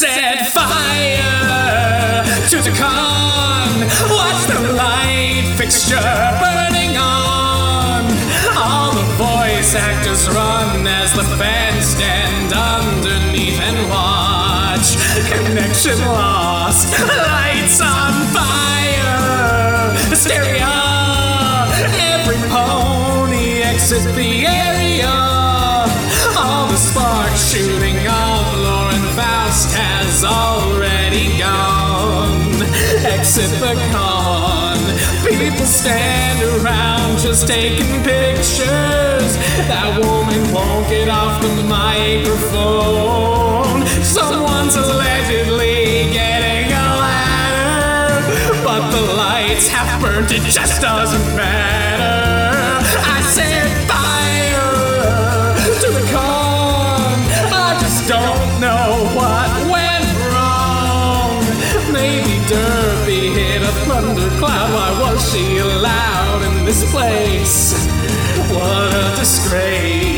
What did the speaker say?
set fire to the con. Watch the light fixture burning on. All the voice actors run as the fans stand underneath and watch. Connection lost, lights on fire, hysteria. Every pony exit the area. All the sparks shooting off. Lauren Faust has already gone. Exit the con. People stand around just taking pictures. That woman won't get off the microphone. Someone's allegedly getting a ladder, but the lights have burnt, it just doesn't matter. I said fire to the con. I just don't know what went wrong. Maybe Derby hit a thundercloud. Why was she allowed in this place? What a disgrace.